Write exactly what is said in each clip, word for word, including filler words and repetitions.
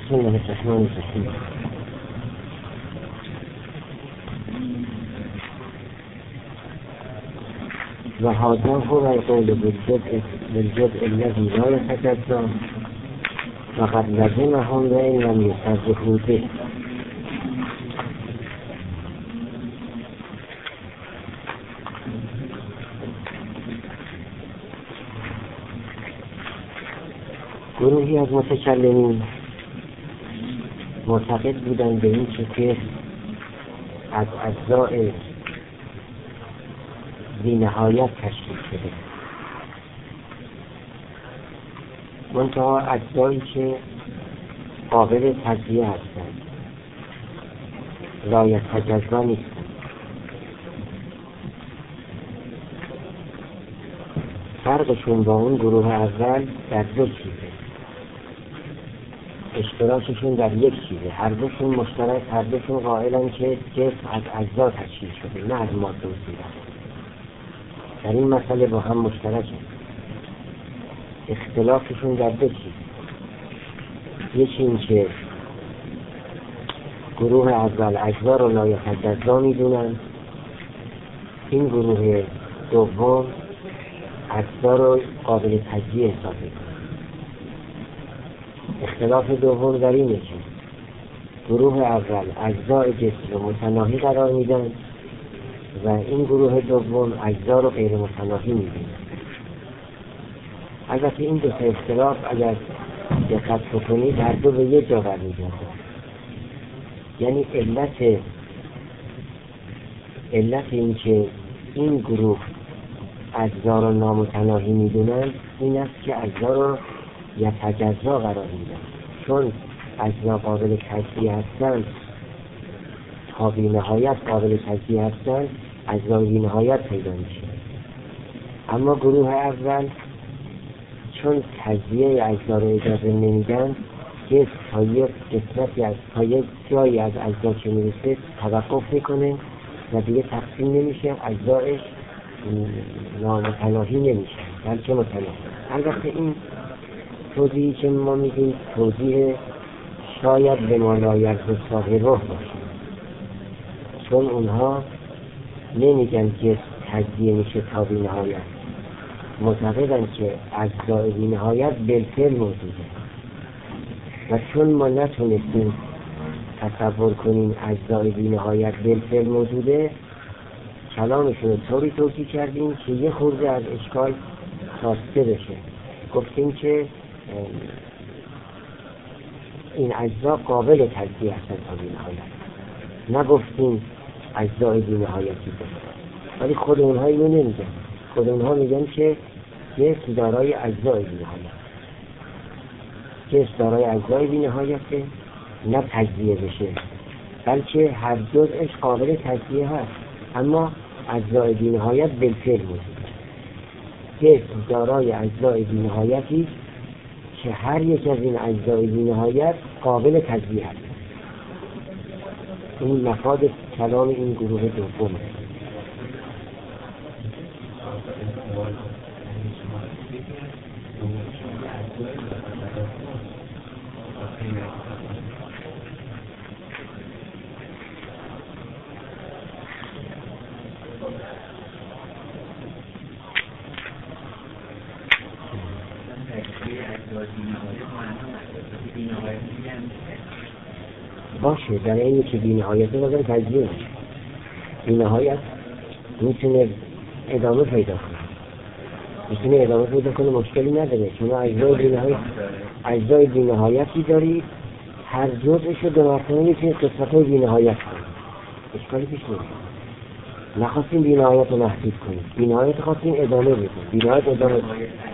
بسم الله الرحمن الرحیم. و هذا هو القول بالجزء بالجزء الذي لا يتجزا وقد لزمهم وإن لم يصرحوا به. گروهی از متکلمین معتقد بودند به این که از اجزاء بی نهایت تشکیل شده، منتها اجزایی که قابل تجزیه هستند، لا یتجزا نیستند. فرقشون با اون گروه اول در دو چیزه، اشتراکشون در یک چیزه، هر دوشون مشترک، هر دوشون قائلن که جسم از اجزا تشکیل شده، نه از ماده و صورت. در این مسئله با هم مشترکه. اختلافشون در دو چیز، یکی این که گروه اول اجزا رو لا یتجزا میدونن، این گروه دوم اجزا رو قابل تجزیه حساب میکنن. اختلاف دوم در اینه که گروه اول اجزای جسم رو متناهی قرار میدن و این گروه دوم اجزا رو غیر متناهی میدن. البته این دو تا اختلاف اگر دقت بکنید هر دو به یک جا برمیگردن. یعنی علت علت این که این گروه اجزا رو نامتناهی میدونن این است که اجزا رو یتجزا قرار میدن، چون اجزا قابل تجزیه هستن، تا بی نهایت قابل تجزیه هستن، اجزا بی نهایت پیدا میشه. اما گروه اول چون تجزیه اجزا رو اجازه نمیدن، جسم تا یک قسمتی از تا یک جایی از اجزا که میرسه توقف میکنه و دیگه تقسیم نمیشه، اجزایش نامتناهی نمیشه بلکه متناهی. البته این توضیحی که ما میگیم توضیح شاید به مالایت و صاحب روح باشه، چون اونها نمیگن که تجزیه میشه تا بی نهایت، معتقدن که اجزای بی نهایت بالفعل موجوده و چون ما نتونستیم تصور کنیم اجزای بی نهایت بالفعل موجوده، کلامشون رو طوری توضیح کردیم که یه خورده از اشکال کاسته بشه. گفتیم که این اجزا قابل تجزیه هستن تا بی نهایت، نگفتیم اجزای بی نهایتی دارن. ولی خود اونها اینو نمیگن، خود اونها میگن که جسم دارای اجزای بی نهایت، جسم دارای اجزای بی نهایته، نه تجزیه بشه بلکه هر جزءش قابل تجزیه هست، اما اجزای بی نهایت بالفعل موجود. جسم دارای اجزای بی نهایتی که هر یک از این اجزای بی نهایت قابل تجزیه هست. این مفاد کلام این گروه دومه. باشه، در اینی که بی نهایت رو بازم تجزیه میشه، بی نهایت میتونه ادامه پیدا کنه، میتونه ادامه پیدا کنه، مشکلی نداره. شما اجزای بی نهایت اجزای بی نهایتی دارید، هر جزءش رو دو مرتبه میتونید قسمت‌های بی نهایت کنید، اشکالی پیش نمیاد. نخواستیم بی نهایت رو محدود کنیم، بی نهایت خواستیم ادامه بدیم، بی نهایت ادامه بدیم،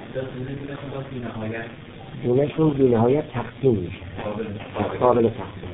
دونشون بی نهایت تقسیم میشه، قابل تقسیم.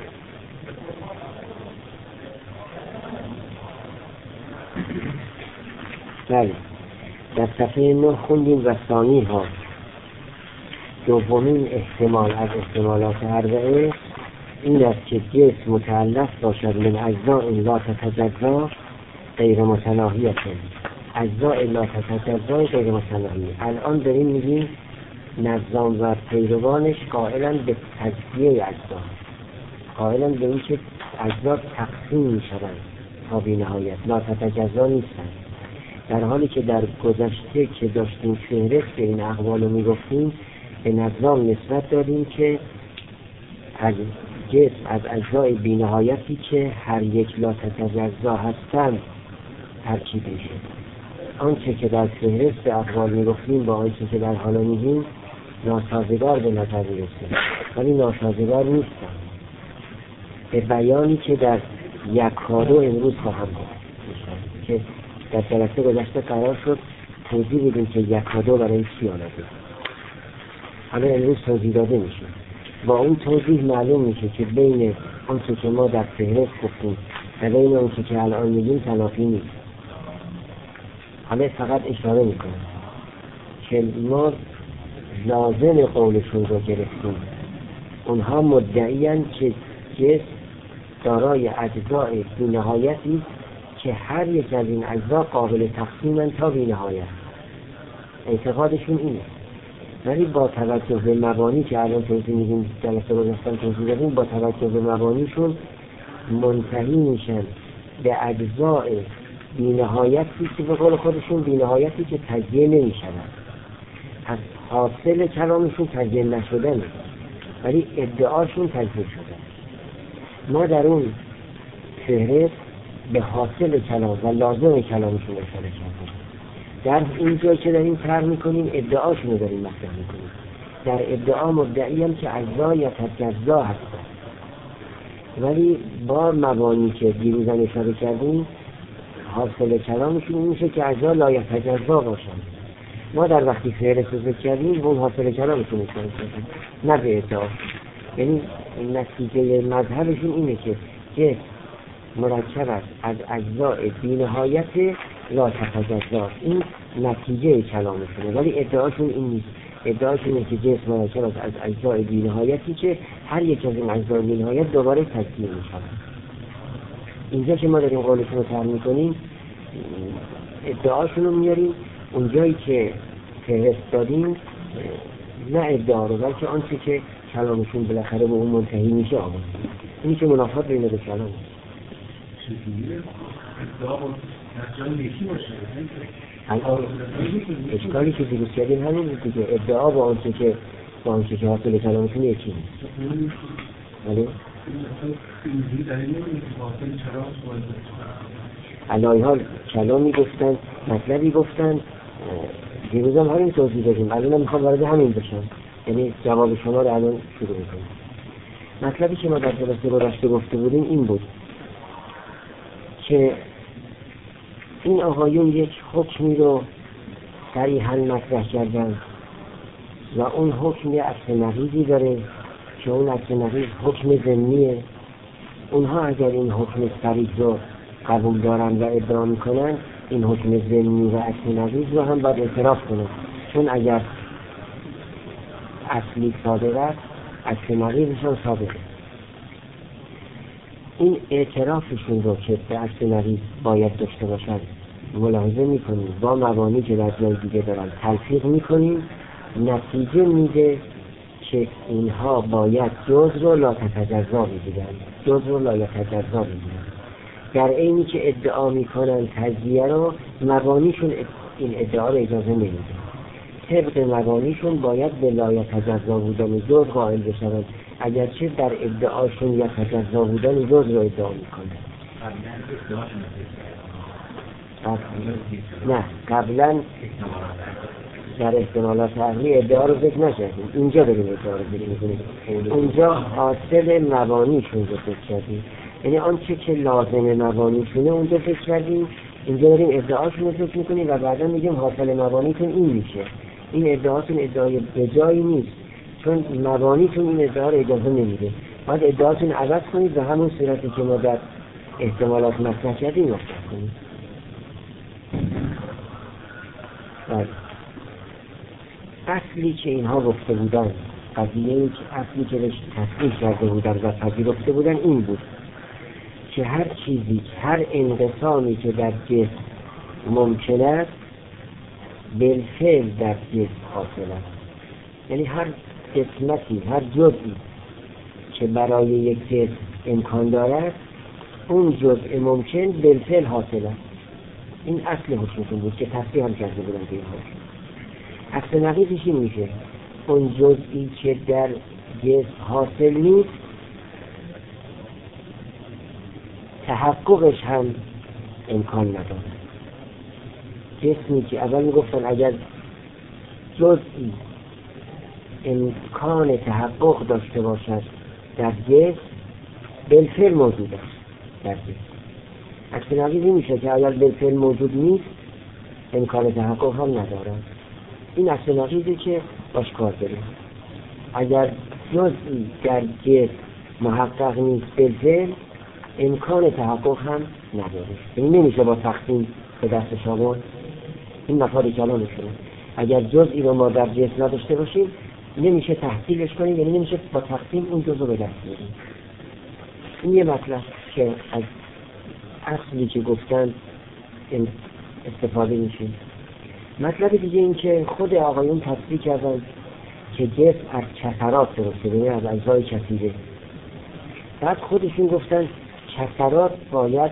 بله، در صفحه نه خوندیم و ثانی ها دومین احتمال از احتمالات اربعه این است که جسم متعلق باشد من اجزاء لا تتجزا غیر متناهیه، اجزاء لا تتجزا غیر متناهیه. الان داریم میگیم نظام و پیروانش قائلن به تجزیه اجزا، قائلن به این که اجزا تقسیم می شوند تا بی نهایت، لا تتجزا نیستن. در حالی که در گذشته که داشتیم فهرست این اقوال رو می گفتیم به نظام نسبت دادیم که از جسم از اجزای بی نهایتی که هر یک لا تتجزا هستند ترکیب میشه. آنچه که در فهرست اقوال می گفتیم با آنچه که در حالا میگیم ناسازگار به نظر میرسه، ولی ناسازگار نیستن. به بیانی که در یکادو امروز خواهم گفت که در جلسه گذشته قرار شد توضیح بدیم که یکادو برای چی آمده، حالا امروز توضیح داده میشه. با اون توضیح معلوم میشه که بین آنچه که ما در فهرست گفتیم و بین آنچه که الان میگیم تنافی نیست. حالا فقط اشاره میکنم که ما لازم قولشون رو گرفتیم. اونها مدعیان که جسم دارای اجزای بی نهایتی که هر یک از این اجزا قابل تقسیمن تا بی نهایت. اعتقادشون اینه، ولی با توجه به مبانی که الان توضیح میدیم جلسه گذشته توضیح دادیم، با توجه به مبانیشون منتهی میشن به اجزای بی نهایتی که به قول خودشون بی نهایتی که تجزیه نمیشن. از حاصل کلامشون تجزیه نشدنه، ولی ادعاشون تجزیه شدن. ما در اون فهرست به حاصل کلام و لازم کلامشون اشاره کردیم. در این جایی که داریم طرح میکنیم ادعاشون رو داریم مطرح میکنیم. در ادعا مدعیم که اجزا یا تجزا هستن، ولی با مبانی که دیروزن اشاره کردیم حاصل کلامشون میشه که اجزا لا یتجزا باشن. ما در وقتی فهرست رو ذکر کردیم اون حاصل کلامشون اشاره کردیم، نه به ادعا. یعنی نتیجه مذهبشون اینه که جسم مرکب است از اجزای بی نهایت لا تتجزا. این نتیجه کلامشونه، ولی ادعاشون این نیست. ادعاشون اینه که جسم مرکب است از اجزای بی نهایتی که هر یک از این اجزای بی نهایت دوباره تجزیه میشن. اینجا که ما داریم قولشون رو طرح میکنیم ادعاشون رو میاریم، اونجایی که فهرست دادیم نه ادعا رو بلکه آنچه که کلامشون بالاخره به اون منتهی میشه آمد. اینی که منافات بین دو کلام است. الان اشکالی که دیروز کردیم همین بود دیگه، ادعا با آنچه که با آنچه که حاصل کلامشون یکی نیست. ولی علایه حال کلامی گفتن، مطلبی گفتن، دیروز هم همین توضیح دادیم، الان هم میخوام وارد همین بشم، یعنی جواب شما رو الان شروع میکنم. مطلبی که ما در جلسه گذشته گفته بودیم این بود که این آقایون یک حکمی رو صریحاً مطرح کردن و اون حکم یه اصل نقیضی داره که اون اصل نقیض حکم ضمنیه. اونها اگر این حکم صریح رو قبول دارن و ادعا میکنن این حکم ضمنی و اصل نقیض رو هم باید اعتراف کنن، چون اگر اصلی صادق است اصل نقیضشان صادقه. این اعترافشون رو که به اصل نقیض باید داشته باشن ملاحظه میکنیم، با مبانی که در جای دیگه دارن تلفیق میکنیم، نتیجه میده که اینها باید جز رو لا تتجزا بگیرن، جز رو لا یتجزا بگیرن، در عینی که ادعا میکنن تجزیه رو مبانیشون این ادعا رو اجازه نمیده. طبق مبانیشون باید به لا یتجزا بودن جز قائل بشن، اگرچه در ادعاشون یتجزا بودن جز رو ادعا میکنن. نه قبلا در احتمالات عقلی ادعا رو ذکر نکردیم، اینجا داریم ادعا رو ذکر میکنیم. اونجا حاصل مبانیشون رو ذکر کردیم، یعنی آنچه که لازم مبانیشونه اونجا ذکر کردیم، اینجا داریم ادعاشون رو ذکر میکنیم و بعدا میگیم حاصل مبانیتون این میشه. این ادعاتون ادعای بجایی نیست، چون مبانیتون این ادعا رو اجازه نمیده. باید ادعاتون عوض کنید و همون صورتی که ما در احتمالات مطرح کردیم مطرح کنید. اصلی که اینها گفته بودن، قضیه اصلی که بهش تصریح کرده بودن و پذیرفته بودن این بود که هر چیزی، هر انقسامی که در جسم ممکن است بالفعل در جسم حاصل است. یعنی هر قسمتی، هر جزئی که برای یک جسم امکان دارد، اون جزء ممکن بالفعل حاصل است. این اصل حکمتون بود که تصریح هم کرده بودم به این حکم. اصل نقیضش این میشه اون جزئی که در جسم حاصل نیست تحققش هم امکان نداره. جسمی که اول میگفتن اگر جزئی امکان تحقق داشته باشد در جسم بالفعل موجود است در جسم. عکس نقیض این میشه که اگر بالفعل موجود نیست امکان تحقق هم نداره. این عکس نقیضی که باش کار داریم. اگر جزئی در جسم محقق نیست بالفعل امکان تحقق هم نداره. یعنی نمیشه با تقسیم به دست شما این مفاد کلام شده. اگر جزئی رو ما در جسم نداشته باشیم نمیشه تحصیلش کنیم، یعنی نمیشه با تقسیم اون جزء رو به دست بیاریم. این یه مطلب که از اصلی که گفتن استفاده میشه. مطلب دیگه این که خود آقایون تصریح کردن که جسم از کثرات درسته، یعنی از اجزای کثیره. بعد خودشون گفتن کثرات باید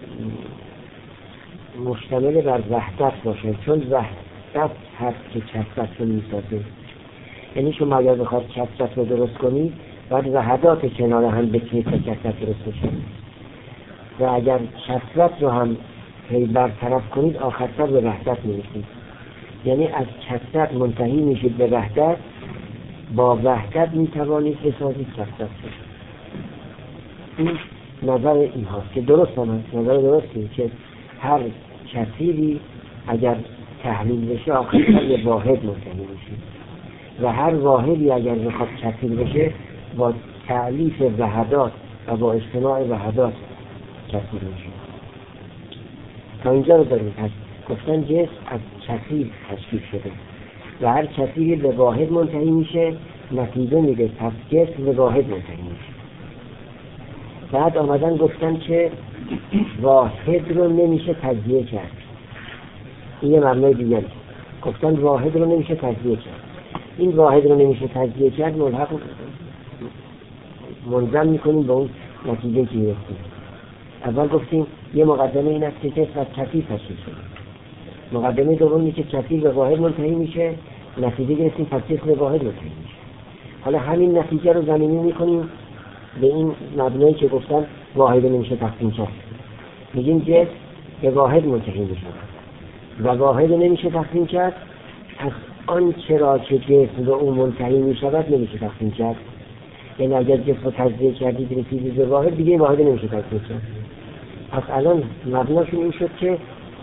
مشتمل بر وحدت باشه، چون وحدت هست که کثرت رو میسازه. یعنی شما اگر بخواد کثرت رو درست کنید باید وحدات کنار هم بتونید تا کثرت درست بشه، و اگر کثرت رو هم پی برطرف کنید آخرتر به وحدت میرسید. یعنی از کثرت منتهی میشید به وحدت، با وحدت میتوانید بسازید کثرت رو. این نظر این هاست که درست هم هست، نظر درستی که هر کثیری اگر تحلیل بشه آخرتر به واحد منتهی میشه، و هر واحدی اگر بخواد کثیر بشه با تألیف وحدات و با اجتماع وحدات کثیر میشه. تا اینجا رو داریم. پس گفتن جسم از کثیر تشکیل شده و هر کثیری به واحد منتهی میشه، نتیجه میده پس جسم به واحد منتهی میشه. بعد آمدن گفتن که واحد رو نمیشه تجزیه کرد. این یه مبنای دیگه. گفتن واحد رو نمیشه تجزیه کرد. این واحد رو نمیشه تجزیه کرد ملحق منظم میکنیم به اون نتیجه که میرسیم. اول گفتیم یه مقدمه این است که جسم از کثیر تشکیل شده. مقدمه دومی که کثیر به واحد منتهی میشه، نتیجه گرفتیم پس جسم به واحد منتهی میشه. حالا همین نتیجه رو زمینی میکنیم به این مبنایی که گفتن واحد نمیشه تقسیم کرد. میگیم جسم به واحد منتهی میشه و واحد نمیشه تقسیم کرد، پس آن چرا که جسم به اون منتهی میشود نمیشه تقسیم کرد. یعنی اگر جسم رو تجزیه کردید رسیدید به واحد، دیگه واحد نمیشه تقسیم کرد. پس الان مبناشون این شد که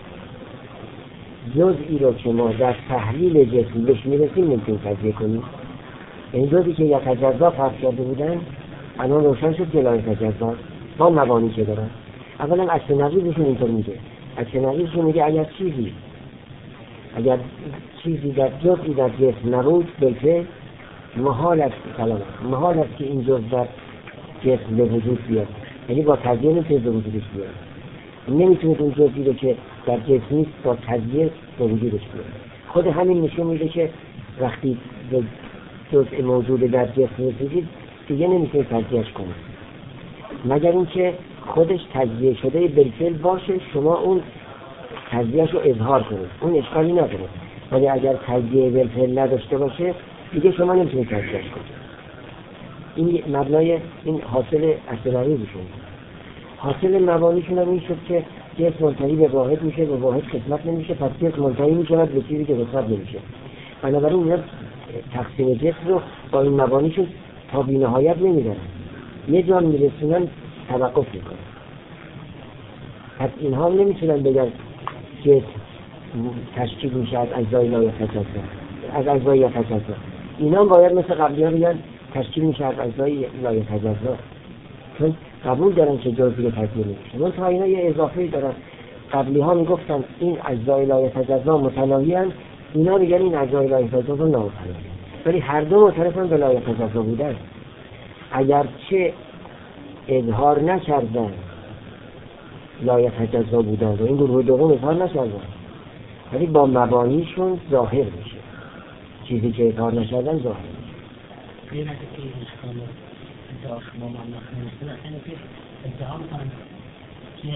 جزئی رو که ما در تحلیل جسم بهش میرسیم نمیتونیم تجزیه کنیم. یعنی جزئی که یتجزا فرض کرده بودن الان روشن شد که لا یتجزا با مبانی که دارن. اولا عکس نقیضشون اینطور میگه. عکس نقیضشون میگه اگر چیزی اگر چیزی در جزئی در جسم نبود بالفعل محال است کلام محال است که این جزء در جسم به وجود بیاد. یعنی با تجزیه نمیتونه به وجودش بیاد. نمیتونید اون جزئی رو که در جسم نیست با تجزیه به وجودش بیاد. خود همین نشون میده که وقتی به جزء موجود در جسم رسیدید دیگه نمیتونید تجزیهش کنید، مگر اینکه خودش تجزیه شده بالفعل باشه، شما اون تجزیهش رو اظهار کنید، اون اشکالی نداره. ولی اگر تجزیه بالفعل نداشته باشه دیگه شما نمیتونید تجزیهش کنید. این مبنای این حاصل اصطلاحی بشون. حاصل مبانیشون هم این شد که جسم منتهی به واحد میشه، به واحد قسمت نمیشه، پس جسم منتهی میشه به چیزی که قسمت نمیشه. بنابراین اینا تقسیم جسم رو با این مبانیشون تا بی نهایت نمیدارن، یه جا میرسونن توقف میکنن. پس اینها نمیتونن بگن جسم تشکیل میشه از اجزای لا یتجزا، از اجزای یتجزا. اینا باید مثل قبلی ها بگن تشکیل میشه از اجزای لا یتجزا، چون قبول دارن که جزئی رو تجزیه نمیشه. من تا اینا یه اضافه‌ای دارن. قبلی ها میگفتن این اجزای لا یتجزا متناهی ان، اینا میگن این اجزای لا یتجزا نامتناهی. ولی هر دو معترفن به لا یتجزا بودن، اگرچه اظهار نکردن لا یتجزا بودن و این گروه دوم اظهار نکردن، ولی با مبانیشون ظاهر میشه چیزی که کار نشدن ظاهر غیر از که اشکال ادعا شما مبلغ نمیشه اینه که ادعا میکنم که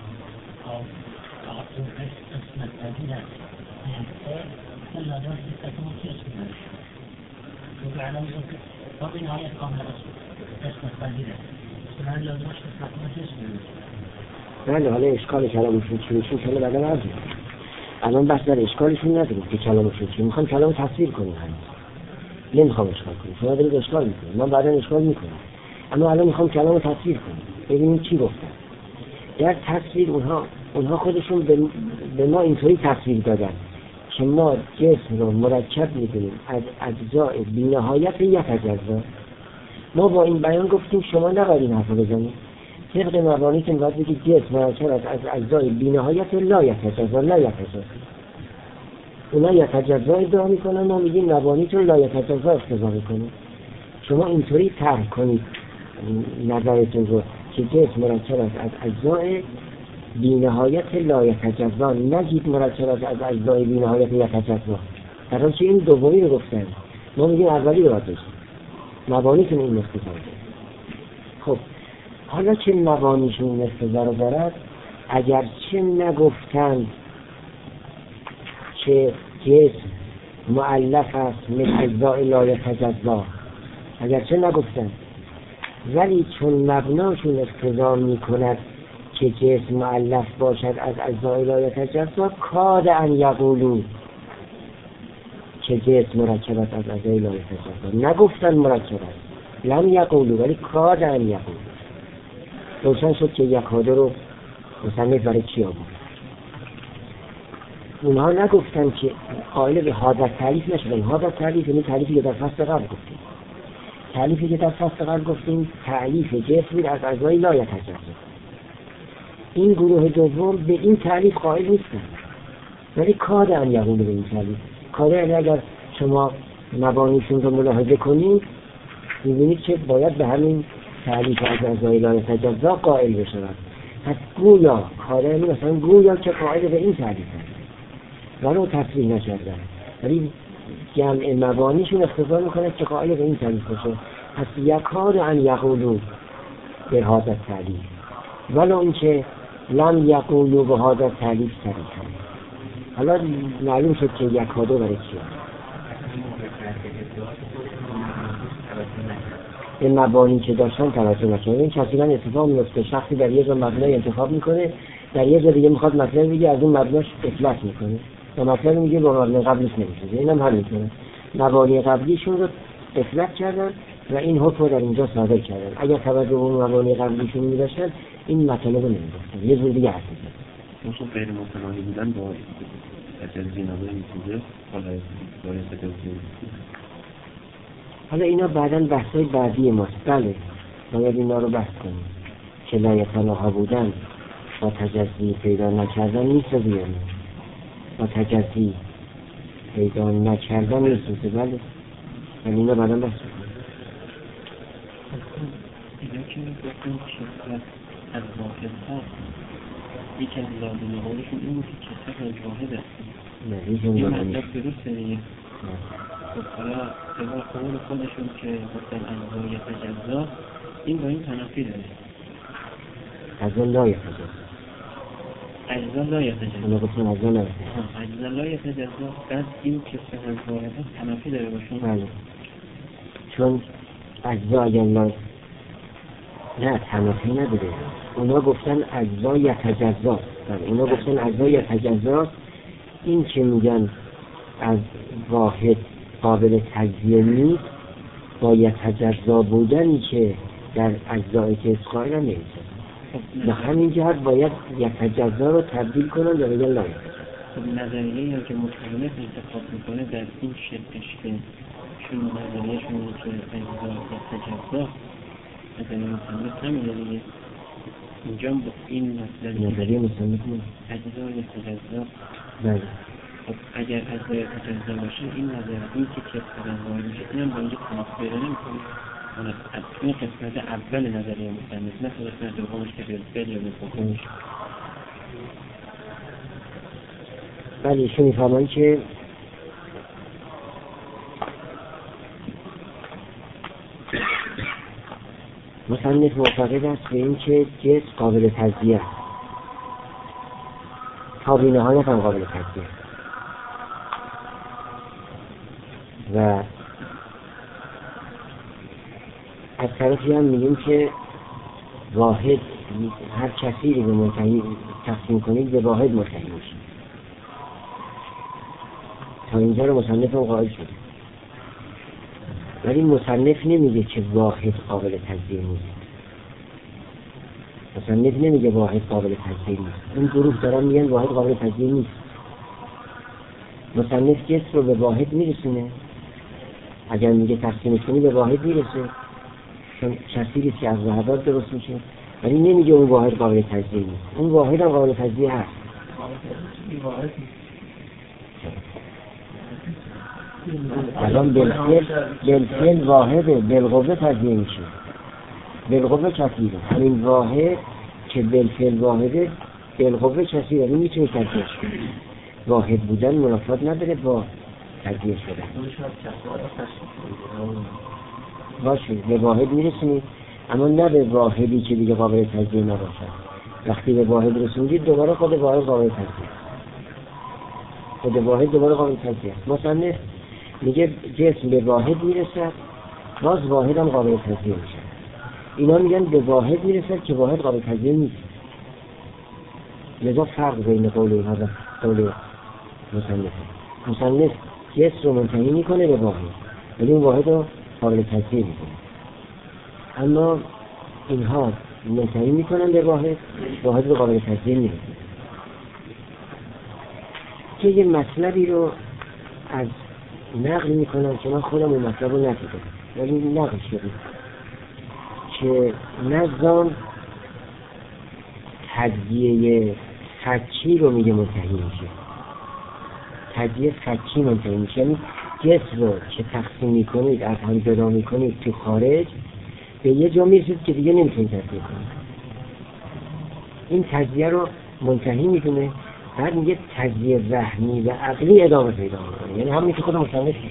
تعاطف قسمت پذیر است الا داشت تکمون کسب نداره تو به علم که با به نهایت کامل قسمت پذیر است اصلا الا داشت تکمون کسب نداره بله. حالا اشکال کلامشون چی میشون شما بعدم عرض میکنم. الان بحث در اشکالشون نداریم که کلامشون چی میخوام کلام تصویر کنیم هنوز نمیخوام اشکال کنیم شما دارید اشکال میکنیم من بعدا اشکال میکنم اما الان میخوام کلام تصویر کنیم ببینیم چی گفتن در تصویر. اونها اونها خودشون به ما اینطوری تصویر دادن که ما جسم رو مرکب میدونیم از اجزای بی‌نهایت یتجزا. ما با این بیان گفتیم شما نباید این حرف بزنید طبق مبانی که باید بگید جسم مرکب از اجزای بی‌نهایت لا یتجزا لا یتجزا. اونا یتجزا ادعا میکنن ما میگیم مبانیتون لا یتجزا اقتضا میکنه. شما اینطوری طرح کنید نظرتون رو که جسم مرکب از اجزای بی‌نهایت لا یتجزا، نگید مرکب از اجزای بی‌نهایت یتجزا. در حالی که این دومی رو گفتن ما میگیم اولی رو باید بگیم مبانیتون این اقتضا. خب حالا که مبانیشون این اقتضا رو دارد اگر چه نگفتن که جسم مؤلف است من اجزای لا یتجزا، اگر چه نگفتن ولی چون مبناشون اقتضا میکند که جسم مؤلف باشد از اجزای لا یتجزا کاد ان یقولو که جسم مرکب است از اجزای لا یتجزا. نگفتن مرکب است لم یقولو ولی کاد ان یقولو. روشن شد که یک کاده رو مصنف برای چی آورد. اونها نگفتن که قائل به حادث تعریف نشدن. حادث تعریف یعنی تعریفی که در فصل قبل گفتیم. تعریفی که در فصل قبل گفتیم تعریف جسمی از اجزای لا یتجزا. این گروه دوم به این تعریف قائل نیستن ولی کاد ان یقولو به این تعریف. کاد یعنی اگر شما مبانیشون رو ملاحظه کنید می‌بینید که باید به همین تعریف از اجزای لا یتجزا قائل بشود. پس گویا کاد یعنی مثلا گویا که قائل به این تعریف هست ولو تصریح نکردن ولی جمع مبانیشون اقتضا میکنه که قائل به این تعریف باشه. پس یکاد ان یقولو به هذا تعریف ولو اینکه لم یقولو به هذا تعریف صریحا. حالا معلوم شد که یکادو برای چیه. این مبانی که داشتن توجه نکنه. این کثیرا اتفاق میفته شخصی در یه جا مبنای انتخاب میکنه در یه جا دیگه میخواد مطلب بگه از اون مبناش افلت میکنه و مطلب میگه با مبنای قبلیش نمیشه. اینم همین میکنه مبانی قبلیشون رو افلت کردن و این حکم رو در اینجا صادر کردن. اگر توجه به اون مبانی قبلیشون میداشتن این مطلب رو نمیداشتن یه جور دیگه حرف میزنن. چون غیر متناهی بودن با تجزیه نظر میتونه حالا باید تجزیه. حالا اینا بعداً بحثای بعدی ماست. بله باید اینا رو بحث کنیم که لایتناها بودن با تجزی پیدا نکردن نیست بیانه با تجزی پیدا نکردن نیست. بله ولی اینا بعداً بحث کنیم. اینا که میگفتن کسرت از واحد هست یکی از لازم قولشون این بود که کسرت از واحد هست. این مطلب درسته دیگه. خب حالا طبق قول خودشون که گفتن اجزای یتجزا این با این تنافی داره. اجزا لا یتجزا اجزا لا یتجزا اونا گفتن اجزا لا یتجزا اجزا لا یتجزا بعد این که از واحد هست تنافی داره باشون. بله چون اجزا اگر لا نه تنافی نداره. اونا گفتن اجزا یتجزا. بله اونا گفتن اجزا یتجزا. این که میگن از واحد قابل تجزیه نیست با یتجزا بودنی که در اجزای که قائل نمیشه. به همین جهت باید یتجزا رو تبدیل کنن و بگن لا یتجزا. نظریه هم که متعلق انتخاب میکنه در این شکلش که چون نظریه شما که اجزا یتجزا نظریه متعلق همینه دیگه. اینجا با این نظریه متعلق نیست اجزا یتجزا. بله خب اگر اجزا یتجزا باشه این نظریه این که کسرت از واحد میشه این هم با اینجا تنافی پیدا نمیکنه. این قسمت اول نظریه مصنف نه قسمت دومش که بیاد یا بکنش. بله ایشون میفرمایند که مصنف معتقد است به این که جسم قابل تجزیه است، تا بی نهایت هم قابل تجزیه است و از طرفی هم میگیم که واحد، هر کسی رو به منتهی تقسیم کنید به واحد منتهی میشه. تا اینجا رو مصنف هم قائل شده، ولی مصنف نمیگه که واحد قابل تجزیه نیست. مصنف نمیگه واحد قابل تجزیه نیست. این گروه دارن میگن واحد قابل تجزیه نیست. مصنف جسم رو به واحد میرسونه، اگر میگه تقسیم کنی به واحد میرسه، چون چسیری که از وحدات درست میشه، ولی نمیگه اون واحد قابل تجزیه نیست. اون واحد هم قابل تجزیه هست. الان بالفعل بالفعل واحده، بالقوه تجزیه میشه، بالقوه کثیره. همین واحد که بالفعل واحده بالقوه کثیره، این میتونه تجزیه شه. واحد بودن منافات نداره با تجزیه شدن. باشه به واحد میرسونید، اما نه به واحدی که دیگه قابل تجزیه نباشد. وقتی به واحد رسوندید دوباره خود واحد قابل تجزیه، خود واحد دوباره قابل تجزیه. مصنف میگه جسم به واحد میرسد، باز واحد هم قابل تجزیه میشه. اینا میگن به واحد میرسد که واحد قابل تجزیه نیست. لذا فرق بین قول اینها و قول مصنف. مصنف جسم رو منتهی میکنه به واحد، ولی اون واحد رو قابل تجزیه میکنه. اما اینها منتهی میکنن به واحد، واحد رو قابل تجزیه نمیکنه. که یه مطلبی رو از نقل میکنم که من خودم اون مطلب رو ندیدم، ولی نقل شده که نظام تجزیه فکی رو میگه منتهی میشه. تجزیه فکی منتهی میشه، یعنی جسم رو که تقسیم میکنید، از هم جدا میکنید تو خارج، به یه جا میرسید که دیگه نمیتونید تجزیه کنید. این تجزیه رو منتهی میکنه. بعد میگه تجزیه ذهنی و عقلی ادامه پیدا میکنه، یعنی همونی که خود مصنف میگه.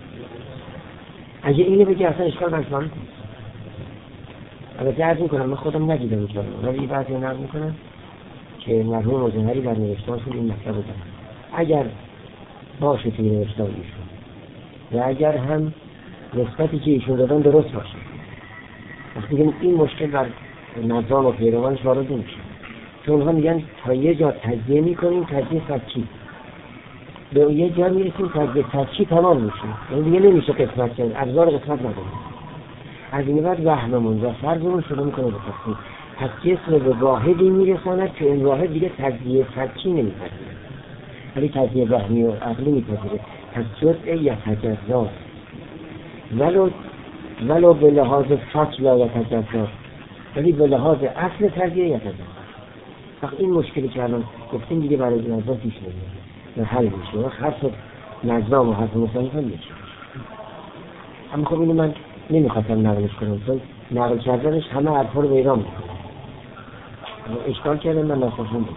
اگه اینو بگه اصلا اشکال برسان نیست. البته عرض میکنم من خودم ندیدم این کارو، ولی بعضی نقل میکنم که مرحوم مجوهری در نوشته‌هاشون این مطلب رو دارن. اگر باشه توی نوشته‌ها ایشون و اگر هم نسبتی که ایشون دادن درست باشه، وقتی این مشکل بر نظام و پیروانش وارد نمیشه. چون اونها میگن تا یه جا تجزیه میکنیم، تجزیه فکی، به یه جا میرسیم تجزیه فکی تمام میشه، یعنی دیگه نمیشه قسمت کرد، ابزار قسمت نداریم. از این بعد وهممون و فرضمون شروع میکنه به تقسیم. پس جسم به واحدی میرساند که اون واحد دیگه تجزیه فکی نمیپذیره، ولی تجزیه وهمی و عقلی میپذیره. پس جزء یتجزا ولو ولو به لحاظ فک لا یتجزا، ولی به لحاظ اصل تجزیه یتجزا. وقت این مشکلی که الان گفتیم دیگه برای نظام پیش نمیاد و حل میشه و حرف نظام و حرف مصنف هم میشه. اما خب اینو من نمیخواستم نقلش کنم، چون نقل کردنش همه حرفا رو بیرام میکنه. اشکال کردم من نخواستم بگم.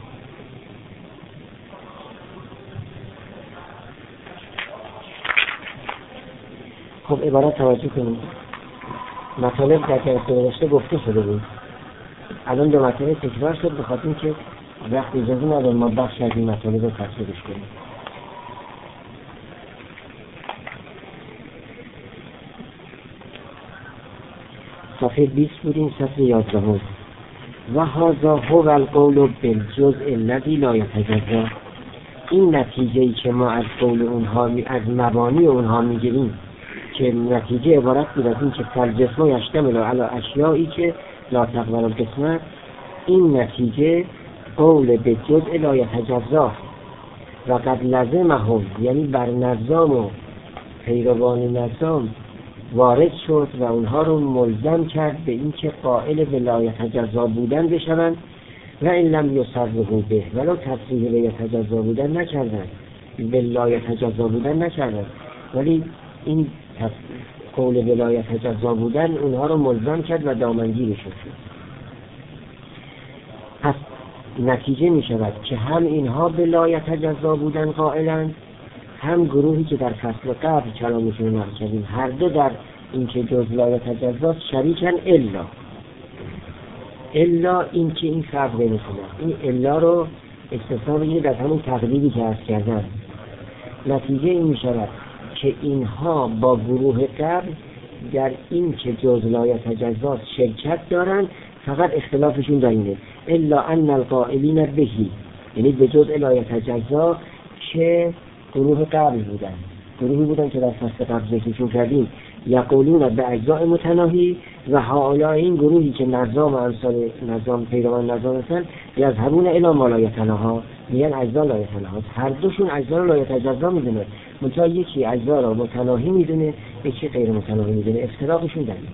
خب عبارت توجه کنیم. مطالب در که داشته گفته شده بود، الان دو مطالب تکرار شد به خاطر اینکه وقت اجازه نداریم ما بخش از این مطالب رو تفسیرش کنیم. صفحه بیست بودیم، صفحه یازده هم. و هذا هو القول بالجزء الذي لا يتجزا. این نتیجه‌ای که ما از قول اونها از مبانی اونها میگیریم که نتیجه عبارت بود از این که فالجسم یشتمل علی اشیائی که لا تقبل القسمت، این نتیجه قول به جزء لا یتجزا و قد لزمهم، یعنی بر نظام و پیروان نظام وارد شد و اونها رو ملزم کرد به این که قائل به لا یتجزا بودن بشوند و این لم یصرحوا به، ولو تصریح به یتجزا بودن نکردن، به لا یتجزا بودن نکردن، ولی این قول به لا یتجزا بودن اونها رو ملزم کرد و دامنگیرشون شد. پس نتیجه می شود که هم اینها به لا یتجزا بودن قائلند، هم گروهی که در فصل قبل کلامشون رو نقل کردیم هر دو در این که جز لا یتجزا شریکن الا الا این که این فرق نمیکنه. این الا رو استثنا بگیرید از همون تقریبی که عرض کردن. نتیجه این میشود که اینها با گروه قبل در این که جز لا یتجزا شرکت دارن، فقط اختلافشون در اینه الا ان القائلین بهی، یعنی به جز لا یتجزا که گروه قبل بودن، گروهی بودن که در فصل قبل ذکرشون کردیم، یقولون به اجزاء متناهی و هؤلاء این گروهی که نظام و انصار نظام پیروان نظام هستن یذهبون الی ما لا یتناهی، میگن اجزا لا یتناهی. هر دوشون اجزا لا یتجزا میدونه، منتها یکی اجزا را متناهی میدونه، یکی غیر متناهی میدونه. افتراقشون در این.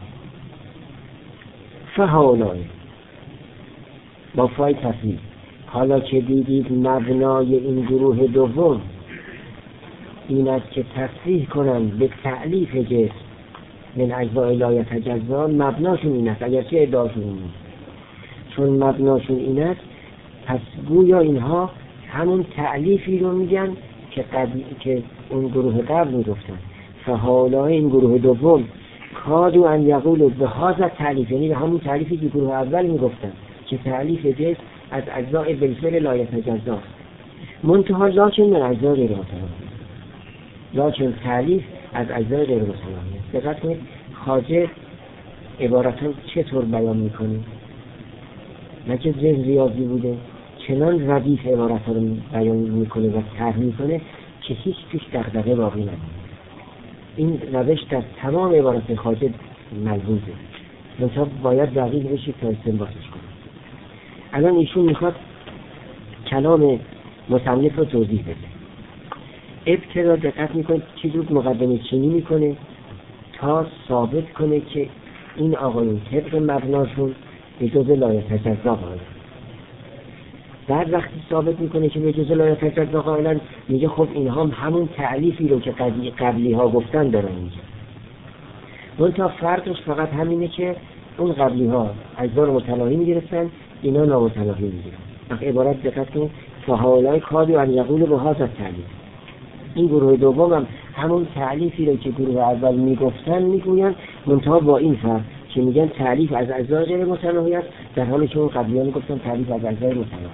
فهؤلاء با فای تفصیل، حالا که دیدید مبنای این گروه دوم این است که تصریح کنند به تألیف جسم من اجزاء لا یتجزا، مبناشون این است، اگرچه ادعاشون این است. چون مبناشون این است، پس گویا اینها همون تألیفی رو میگن که قبل که اون گروه قبل میگفتن. فحالا این گروه دوم کادو ان یقولوا به هذا تألیف، یعنی به همون تألیفی که گروه اول میگفتن که تألیف جسم از اجزاء بالفعل لا یتجزا، منتها لکن من اجزاء غیر متناهی، لکن تألیف از اجزای غیر متناهی. دقت کنید خواجه عبارتاً چطور بیان میکنه، نه که ذهن ریاضی بوده، چنان ردیف عبارت رو بیان میکنه و طرح میکنه که هیچ پیش دغدغه باقی نداره. این روش در تمام عبارات خواجه ملحوظه، منتها باید دقیق بشید تا استنباطش کنید. الان ایشون میخواد کلام مصنف رو توضیح بده. ابتدا دقت میکنید چه جور مقدمه چینی میکنه تا ثابت کنه که این آقایون طبق مبناشون به جز لا یتجزا قائلن. بعد وقتی ثابت میکنه که به جز لا یتجزا قائلن، میگه خب اینها هم همون تعلیفی رو که قبلی, قبلی ها گفتن دارن میگه. منتها فرقش فقط همینه که اون قبلی ها اجزا رو متناهی میگرفتن، اینا نامتناهی میگیرن. وقت عبارت دقت کنید فحالای کادو ان یقولوا به هذا التعلیف، این گروه دوم هم همون تعلیفی رو که گروه اول میگفتن میگوین، منتها با این فرق که میگن تعلیف از اجزای غیر متناهی است، در حالی که اون قبلی‌ها میگفتن تعلیف از اجزای متناهی.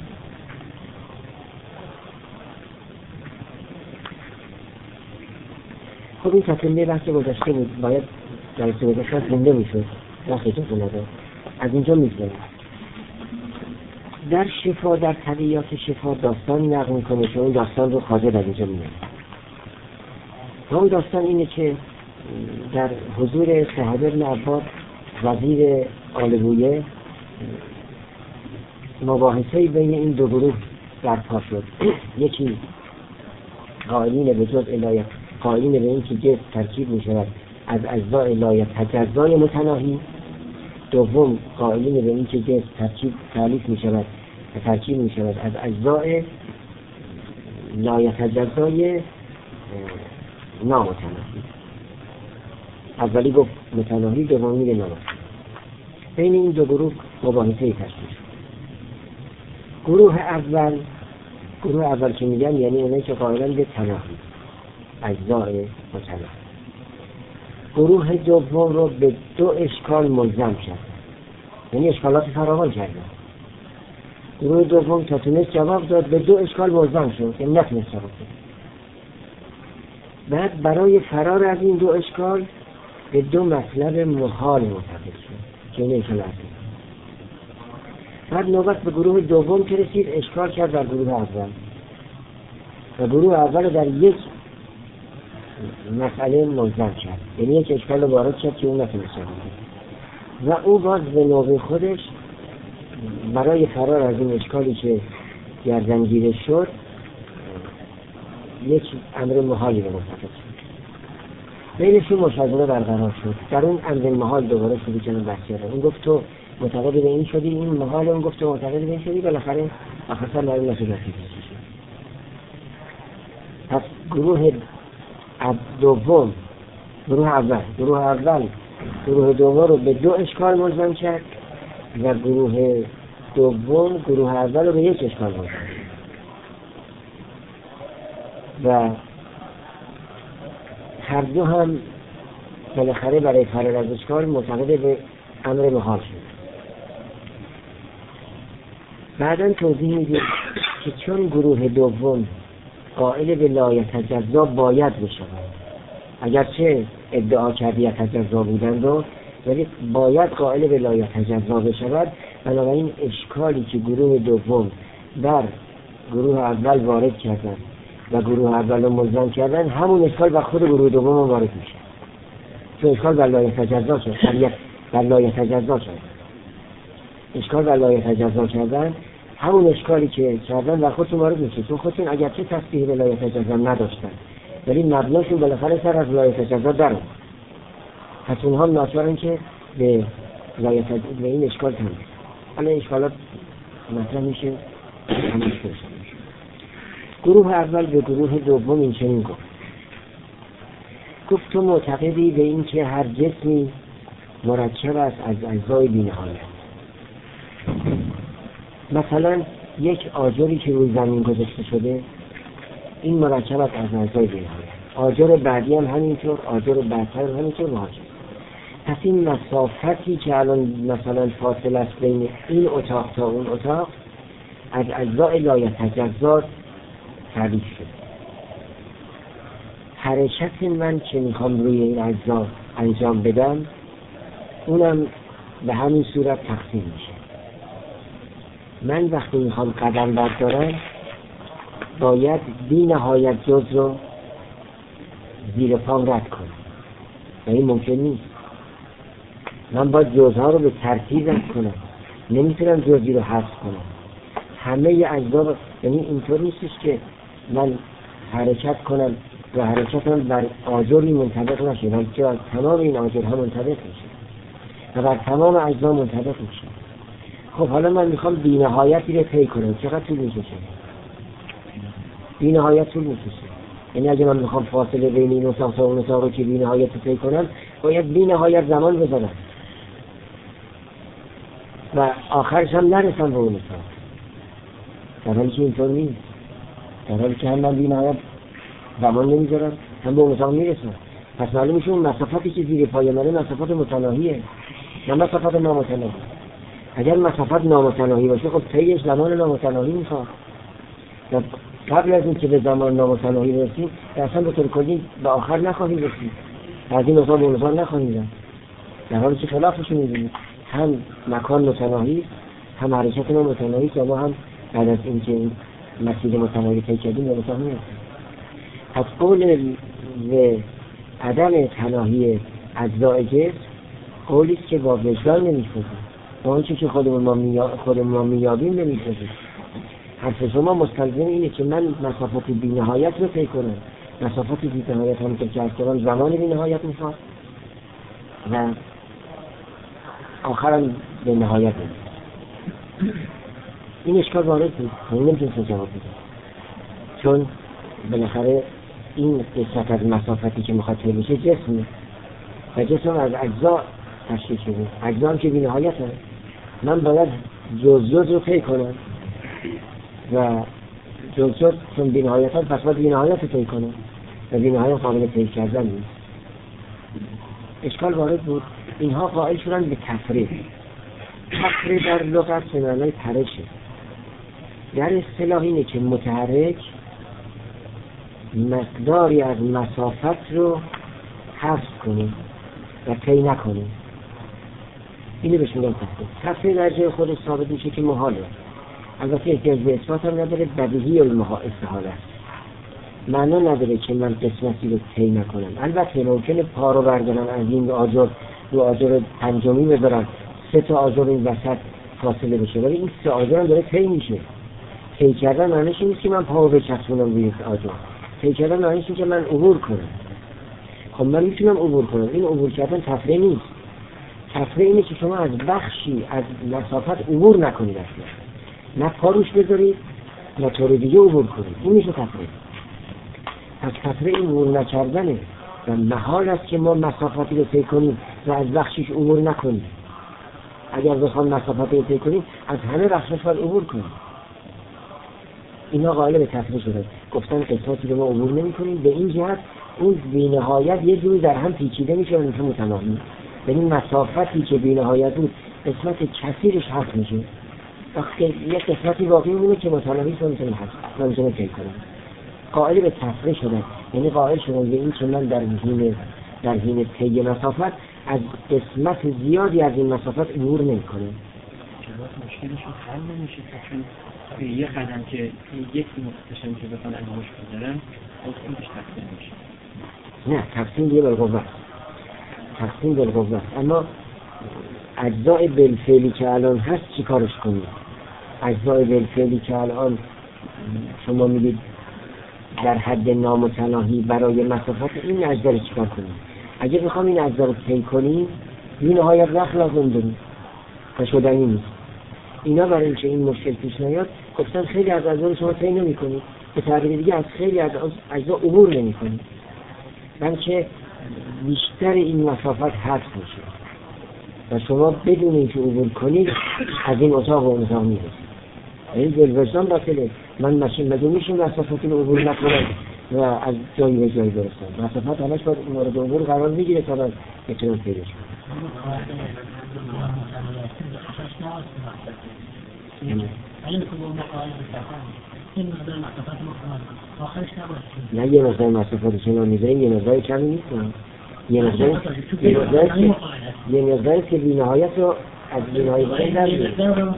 خب این تکمیل بحث گذشته بود، باید جلسه گذشته زنده میشد، وقت اجازه نداد. از اینجا میگذاریم. در شفا، در طبیعات شفا داستانی نقل میکنه که اون داستان رو خواجه در اینجا میگه. اون داستان اینه که در حضور صاحب بن عباد وزیر آل بویه مباحثه‌ای بین این دو گروه برپا شد. یکی قائلین به جز الایت، قائلین به این که جسم ترکیب می شود از اجزاء لا یتجزا متناهی، دوم قائلین به این که جسم ترکیب تالیف می شود ترکیب می شود از اجزاء لا یتجزا نامتناهی. اولی گفت متناهی، دومی میگه نامتناهی. بین این دو گروه مباحثه‌ای تشکیل شد. گروه اول گروه اول که میگن یعنی اونایی که قائلن به تناهی، اجزاء متناهی. گروه دوم رو به دو اشکال ملزم کرد، یعنی اشکالات فراوان کردن. گروه دوم تا تونست جواب داد به دو اشکال ملزم شد، یعنی نتونست جواب داد. بعد برای فرار از این دو اشکال به دو مطلب محال معتقد شد که اینه اشکال اصلی. بعد نوبت به گروه دوم که رسید، اشکال کرد در گروه اول و گروه اول در یک مسئله ملزم کرد، یعنی یک اشکال رو وارد کرد که اون نتونست جواب بده و او باز به نوبه خودش برای فرار از این اشکالی که گردنگیره شد یک امر محالی رو معتقد شد. بینشون مشاجره برقرار شد. در اون امر محال دوباره شروع کردن بحث کردن. اون گفت تو معتقد به این شدی، این محال، اون گفت تو معتقد به این شدی، بالاخره آخر لازم نشد نتیجه شد. پس گروه دوم گروه اول گروه اول گروه دوم رو به دو اشکال ملزم کرد و گروه دوم گروه اول رو به یک اشکال ملزم کرد و هر دو هم بالاخره برای فرار از اشکال معتقد به امر محال شد. بعداً توضیح میده که چون گروه دوم قائل به لا یتجزا باید بشود، اگرچه ادعا کرده یتجزا بودند و ولی باید قائل به لا یتجزا بشود، بنابراین اشکالی که گروه دوم در گروه اول وارد کردن و گروه اول رو ملزم کردن، همون اشکال بر خود گروه دوم وارد میشه، چون اشکال بر لا یتجزا شد، بر لا یتجزا شد اشکال بر لا یتجزا کردن، همون اشکالی که کردن در خودتون وارد میشه، چون خودتون اگرچه تصریح به لا یتجزا نداشتن ولی مبناشون بالاخره سر از لا یتجزا در اومد، پس اونها ناچارن که به لا یتجزا به این اشکال تنبیه. حالا اشکالات مطرح میشه همش میشه. گروه اول به گروه دوم این چنین گفت گفت تو معتقدی به این که هر جسمی مرکب است از اجزای بی‌نهایت. مثلا یک آجری که روی زمین گذاشته شده این مرکب است از اجزای بی‌نهایت، آجر بعدی هم همینطور، آجر بعدتر هم همینطور مهاجر. پس این مسافتی که الان مثلا فاصله است بین این اتاق تا اون اتاق از اجزای لا یتجزا تعریف شد. حرکت من که میخوام روی این اجزا انجام بدم اونم به همین صورت تقسیم میشه. من وقتی میخوام قدم بردارم باید بی نهایت جز رو زیر پام رد کنم و این ممکن نیست. من باید جزها رو به ترتیب رد کنم، نمیتونم جزی رو حذف کنم. همه اجزا، یعنی اینطور نیستش که من حرکت کنم و حرکتم بر آجری منطبق نشه، بلکه از تمام این آجرها منطبق میشه و بر تمام اجزا منطبق میشه. خب حالا من میخوام بی نهایتی رو طی کنم، چقدر طول میکشه؟ بی نهایت طول میکشه. یعنی اگه من میخوام فاصله بین این اتاق تا اون اتاق رو که بی نهایت رو طی کنم باید بی نهایت زمان بذارم و آخرش هم نرسم به اون اتاق، در حالی که اینطور نیست. در حالی که هم من بی نهایت زمان نمیذارم هم به اون اتاق میرسم. پس معلوم میشه اون مسافتی که زیر پای منه مسافت متناهیه، نه مسافت نامتناهی. اگر مسافت نامتناهی باشه خب طیش زمان نامتناهی میخواد. قبل از این که به زمان نامتناهی برسیم اصلا به طور کلی به آخر نخواهیم رسید، از این اتاق به اون اتاق نخواهیم رفت، در حالی که خلافش میدونیم هم مکان متناهی هم حرکت نامتناهی که ما هم بعد از اینکه این مسیر متناهی طی کردیم به اتاق میرسیم. پس قول به عدم تناهی اجزاء جسم قولی است که با وجدان نمی‌خوره، با آنچه که خودمون ما میا... خودمون ما میابیم نمی‌خوره. حرف شما مستلزم اینه که من مسافت بی‌نهایت رو طی کنم. مسافت بی‌نهایت هم که عرض کردم زمان بی‌نهایت می‌خواد و آخرم به نهایت می‌رسه. این اشکال وارد بود، نمی‌تونم جواب بدم، چون بالاخره این قسمت از مسافتی که میخواد طی بشه جسمه و جسم از اجزا تشکیل شده، اجزا هم که بی نهایت هست. من باید جز جز رو طی کنم و جز جز چون بی نهایت هست پس باید بی نهایت رو طی کنم و بی نهایت قابل طی کردن نیست. اشکال وارد بود. اینها قائل شدن به تفریق. تفریق در لغت به معنای پرشه. در اصطلاح اینه که متحرک مقداری از مسافت رو حذف کنه و طی نکنه. اینو بهش میگن تفریق. تفریق در جای خودش ثابت میشه که محاله. البته احتیاج به اثبات هم نداره، بدیهی الاستحاله است. معنا نداره که من قسمتی رو طی نکنم. البته ممکنه پا رو بردارم از این آجر رو آجر پنجمی ببرم، سه تا آجر این وسط فاصله بشه، ولی این سه آجر هم داره طی میشه. طی کردن معنیش نیست که من پا رو بچسبونم روی آجر. طی کردن معنیش اینه که من عبور کنم. خب من میتونم عبور کنم. این عبور کردن تفریع نیست. تفریع اینه که شما از بخشی از مسافت عبور نکنید اصلا. نه پا روش بذارید نه طور دیگه عبور کنید. این میشه تفریع. پس تفریع این عبور نکردنه و محال است که ما مسافتی رو طی کنیم و از بخشیش عبور نکنیم. اگر بخوام مسافتی رو طی کنیم از همه بخشش باید عبور کنیم. اینا قائل به تفریع شدن. گفتن قسمتی رو ما عبور نمی کنیم به این جهت اون بی‌نهایت یه جوری در هم پیچیده میشه و میشه متناهی. یعنی مسافتی که بی‌نهایت بود قسمت کثیرش حذف میشه، وقتی یه قسمتی باقی میمونه که متناهی رو میتونه حذف و میتونه طی کنه. قائل به تفریق شدن، یعنی قائل شدن به این که من در حین در حین طی مسافت از قسمت زیادی از این مسافت عبور نمی‌کنه. چرا مشکلشون حل نمیشه؟ چون به یه قدم که یک نقطه‌شون که بخوان انجامش بذارن خود خودش تقسیم میشه. نه، تقسیم دیگه بالقوه، تقسیم بالقوه. اما اجزای بالفعلی که الان هست چی کارش کنید؟ اجزای بالفعلی که الان شما میگید در حد نامتناهی برای مسافت، این اجزا رو چیکار کنید؟ اگه بخوام این اجزا رو طی کنیم بی نهایت وقت لازم داریم و شدنی نیست. اینا برای اینکه این مشکل پیش نیاد گفتن خیلی از اجزا رو شما طی نمی‌کنید، به تعبیر دیگه از خیلی از اجزا عبور نمی‌کنید، بلکه بیشتر این مسافت حذف میشه و شما بدون اینکه عبور کنید از این اتاق و اون اتاق میرسید. این دلوجدان باطله. من ماشین مگه میشه مسافتی رو عبور نکنم و از جایی به جایی برسم؟ مسافت همش باید مورد عبور قرار میگیره تا من بتونم پیداش کنم. نه یه مقدار مسافت شما میذاریم، یه مقدار کمی نیست، یه مقدار یه مقدار که بی نهایت رو از بی نهایت در میگه.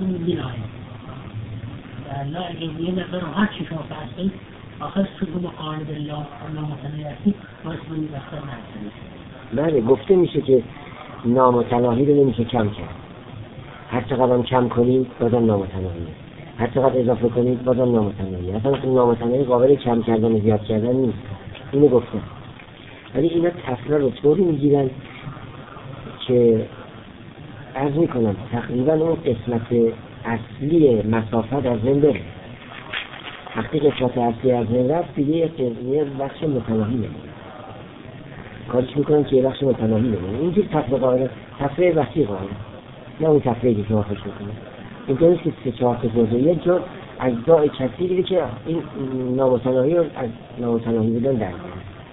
لا یه مقدار رو هر چی شما فرسید آخر شد به مقارنه بالله نامتناهی باید کنید اختر نرسید. بله، گفته میشه که نامتناهی رو نمیشه کم کرد. هر چقدر کم کنید بازم نامتناهیه، هر چقدر اضافه کنید بازم نامتناهیه. اصلا که نامتناهی قابل کم کردن و زیاد کردن نیست، اینو گفتم. ولی اینا تفسیر رو طوری میگیرن که عرض میکنم تقریبا اون قسمت اصلی مسافت از ذهن بره. وقتی قسمت اصلی از ذهن رفت دیگه یه بخش متناهی نمونه، کارش میکنن که یه بخش متناهی نمونه. اینجور تفسیر قائل، تفسیر وسیع قائل، نه اون تفسیری که شما خوش میکنه. اینطور نیست که سه چهار تا جزئیه چون اجزای کثیری که این نامتناهی رو از نامتناهی بودن در میاره.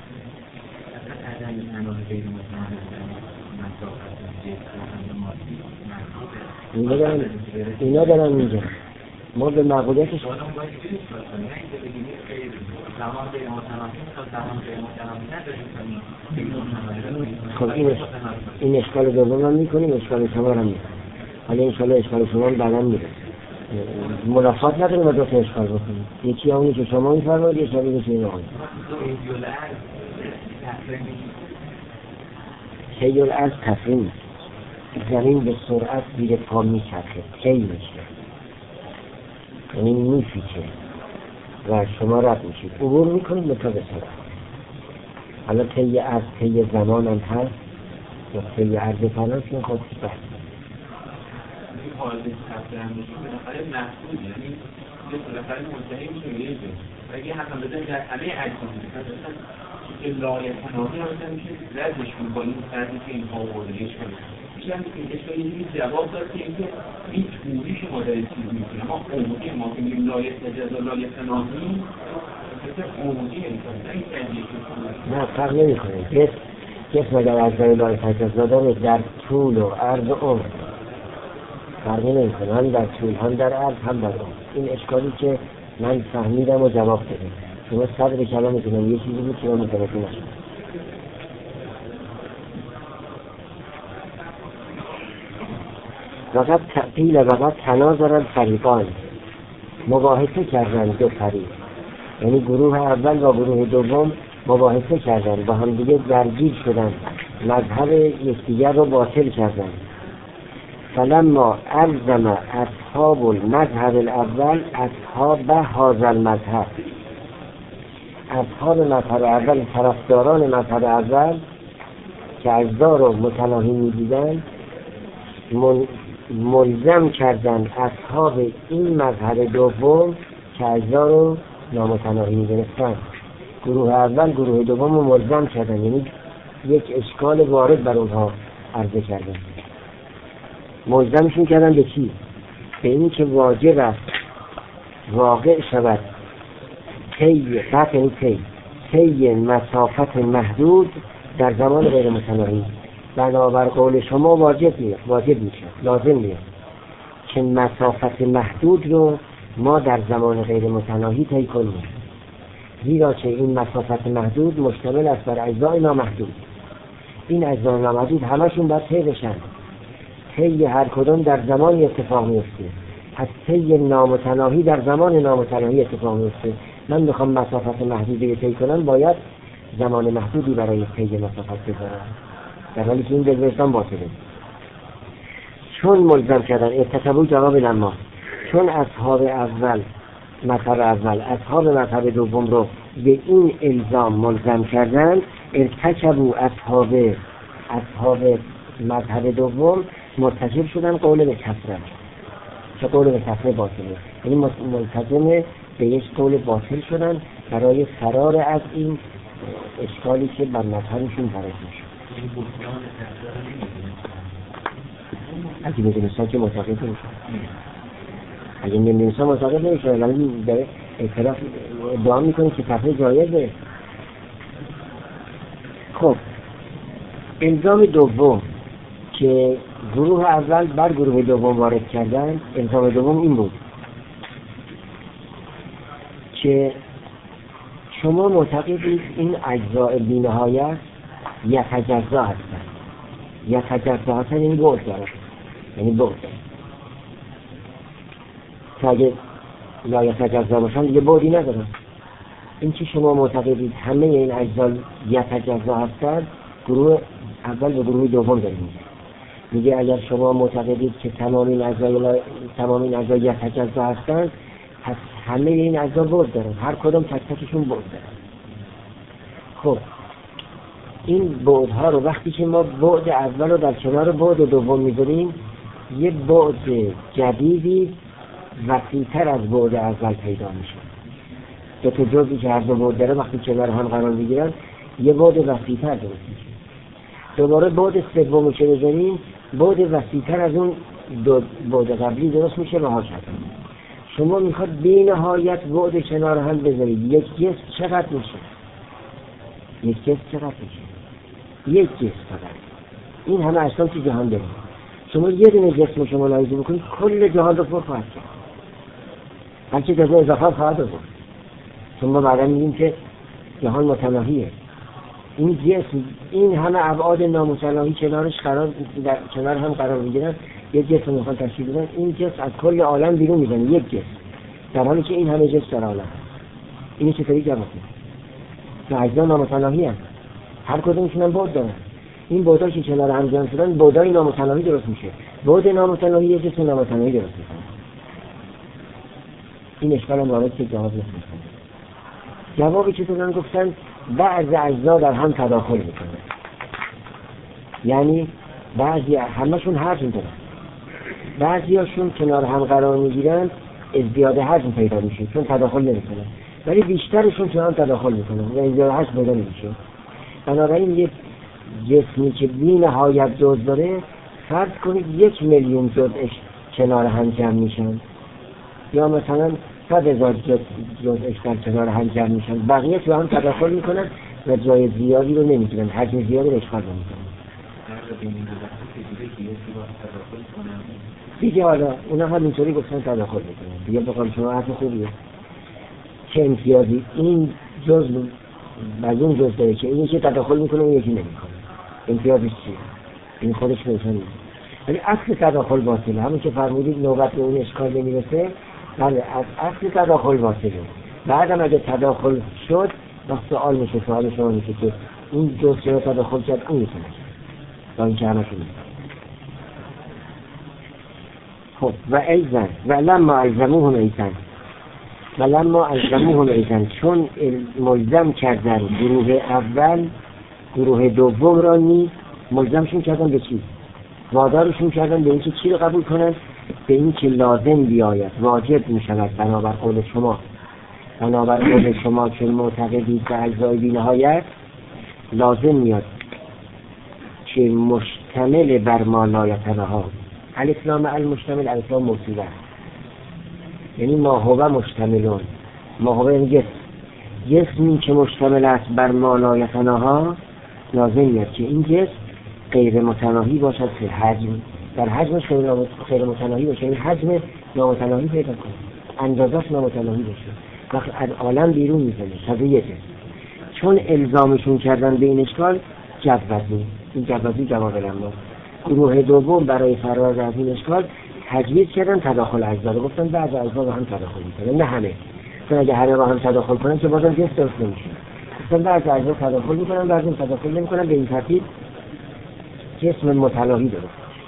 اینا دارن اینا دارن میگن ما به معقولیتش خب این این اشکال دوم هم میکنیم، اشکال شما هم میکنیم. حالا انشاءالله اشکال شما هم بعدا میره، ملافات نداریم و دو تا اشکال بکنیم. یکی اونی که شما میفرمایید، یکی اونی که این آقای خیل از تفریم زمین به سرعت زیر پا میچرخه، طی میشه، یعنی میپیچه و شما رد میشید، عبور میکنید به تا به سرعت. حالا طی از طی زمان هم هست یا طی عرض فراست که خود بحث این حالت تفریم میشه بالاخره محصول، یعنی بالاخره منتهی میشه به یه جا و اگه حتما بزنید در همه اجسام مثلا که لایه تناهی هم مثلا میشه ردش کنید با این فردی که این ها بردهش کنید میشه هم که اشکال یه جوری جواب داد که اینکه این توری شما داره چیز میکنه، اما عمودی ما که میگیم لایه تجزا لایه تناهی مثل عمودی انسان نه این تنجیه نه فرق نمی کنه. جسم جسم اگر از داره لایه تجزا داره در طول و عرض و عمر فرقی نمی کنه، هم در طول هم در عرض هم در عمر. این اشکالی که من فهمیدم و جواب دادم. شما صدر کلامتون یه چیزی بود که من متوجه نشدم. وقت تعطیل وقت تناظر الفریقان، مباحثه کردن دو فریق، یعنی گروه اول و گروه دوم مباحثه کردن، با هم دیگه درگیر شدن، مذهب یکدیگر رو باطل کردن. فلما الزم اصحاب المذهب الاول اصحاب هذا المذهب، اصحاب مذهب اول، طرفداران مذهب اول که اجزا رو متناهی می‌دیدن ملزم کردن اصحاب این مذهب دوم که اجزا رو نامتناهی می‌دونستن. گروه اول گروه دوم رو ملزم کردن، یعنی یک اشکال وارد بر اونها عرضه کردن. ملزمشون کردن به چی؟ به اینی که واجب است واقع شود طی، قطع یعنی طی، طی مسافت محدود در زمان غیر متناهی. بنابر قول شما واجب میاد، واجب میشه، لازم میاد که مسافت محدود رو ما در زمان غیر متناهی طی کنیم، زیرا که این مسافت محدود مشتمل است بر اجزای نامحدود. این اجزای نامحدود همشون باید طی بشن، طی هر کدوم در زمانی اتفاق میفته. پس طی نامتناهی در زمان نامتناهی اتفاق میفته. من میخوام مسافت محدودی رو طی کنم، باید زمان محدودی برای طی مسافت بذارم، در حالی که این دلوستان باطله. چون ملزم کردن ارتکبوا جواب لما، چون اصحاب اول مذهب اول اصحاب مذهب دوم رو به این الزام ملزم کردن، ارتکبوا اصحاب اصحاب مذهب دوم مرتکب شدن قول به کفر، چه قول به کفر باطله، یعنی ملتزم به یک قول باطل شدن برای فرار از این اشکالی که بر مذهبشون وارد میشه. اگه میدونستان که معتقد نمیشه، اگه میدونستان معتقد نمیشه، ولی داره اعتراف ادعا میکنه که کفر جایزه. خب الزام دوم که گروه اول بر گروه دوم وارد کردن، الزام دوم این بود که شما معتقدید این اجزاء بی‌نهایت یتجزا هستن. یتجزا هستن این بعد داره، یعنی بعد داره. تا اگه لا یتجزا باشن دیگه بعدی ندارن. این که شما معتقدید همه این اجزا یتجزا هستن، گروه اول و گروه دوم داره میگه. میگه اگر شما معتقدید که تمام این اجزا تمام این اجزا یتجزا هستن، پس همه این اجزا بعد دارن، هر کدوم تک تکشون بعد دارن. خب این بعدها رو وقتی که ما بعد اول رو در کنار بعد دوم میذاریم، یه بعد جدیدی وسیع‌تر از بعد اول پیدا میشه. دو تا جزئی که هر دو بعد داره وقتی کنار هم قرار میگیرن یه بعد وسیع‌تر درست میشه. دوباره بعد سومو که بذاریم، بعد وسیع‌تر از اون دو بعد قبلی درست میشه و هاش هست. شما میخواد بی نهایت بعد کنار هم بذارید، یک جسم چقدر میشه؟ یک جسم چقدر میشه؟ یک جسم فقط. این همه اجسام که جهان داره، شما یه دونه جسم شما ملاحظه بکنید کل جهان رو پر خواهد کرد، بلکه جزء اضافه خواهد بود. شما بعدا میگیم که جهان متناهیه. این جسم این همه ابعاد نامتناهی کنارش قرار در کنار هم قرار میگیرن، یک جسم میخوان تشکیل بدن، این جسم از کل عالم بیرون میزنه، یک جسم، در حالی که این همه جسم در عالم. اینی چطوری جواب میده؟ که اجزا نامتناهی هست، هر کدومشون هم بعد دارن. این بعدها که کنار هم جمع شدن بعدای نامتناهی درست میشه. بعد نامتناهی یک جسم نامتناهی درست میکنه. این اشکال هم وارد که جواب نمیشه. جوابی که دادن گفتن بعض اجزا در هم تداخل میکنه، یعنی بعضی همشون حجم دارن، بعضی هاشون کنار هم قرار میگیرن ازدیاد حجم پیدا میشه چون تداخل نمیکنن، ولی بیشترشون کنار هم تداخل میکنن و ازدیاد حجم پیدا نمیشه. بنابراین یک جسمی که بی نهایت جزء داره، فرض کنید یک میلیون جزءش کنار هم جمع میشن، یا مثلا صد هزار جزءش در کنار هم جمع میشن، بقیه تو هم تداخل میکنن و جای زیادی رو نمیگیرن، حجم زیادی رو اشغال نمیکنن. دیگه حالا اونا هم اینطوری گفتن تداخل میکنن. دیگه بقام شما حرف خوبیه چه امتیازی این جزء از اون جزء داره که این یکی تداخل میکنه و یکی نمیکنه، امتیازش چیه؟ این خودش روشن نیست. ولی اصل تداخل باطله، همون که فرمودید نوبت به اون اشکال نمیرسه. بله، از اصل تداخل باطله. بعدم اگه تداخل شد وقت سوال میشه، سوال شما میشه که این جزء چرا تداخل کرد، اون میتونه با این که همه کنید. خب و ایزن و لما الزموهم ایزن و لما الزموهم ایزن، چون ملزم کردن گروه اول گروه دوم را نیز ملزمشون کردن به چی؟ وادارشون کردن به اینکه چی رو قبول کنن؟ به اینکه لازم بیاید، واجب میشود بنابر قول شما بنابر قول شما که معتقدید به اجزای بی‌نهایت لازم میاد که مشتمل بر ما لا یتناهی. الف لام المشتمل الف لام موصوله، یعنی ما هو مشتملون، ما هو یعنی جسم، جسمی که مشتمل است بر مالایتناها لازم میاد که این جسم غیر متناهی باشد فی حجم، در حجمش غیر متناهی باشه، این حجم نامتناهی پیدا کنه، اندازش نامتناهی باشه، وقت از عالم بیرون میزنه طبیعه جسم. چون الزامشون کردن به این اشکال جبوزی، این جبوزی جواب لما. گروه دوم برای فرار از این اشکال تجویز کردن تداخل اجزا رو، گفتن بعض اجزا با هم تداخل میکنن، نه همه، چون اگه همه با هم تداخل کنن که بازم جسم درست نمیشه. گفتن بعض اجزا تداخل میکنن، بعضی تداخل نمیکنن، به این ترتیب جسم متناهی درست.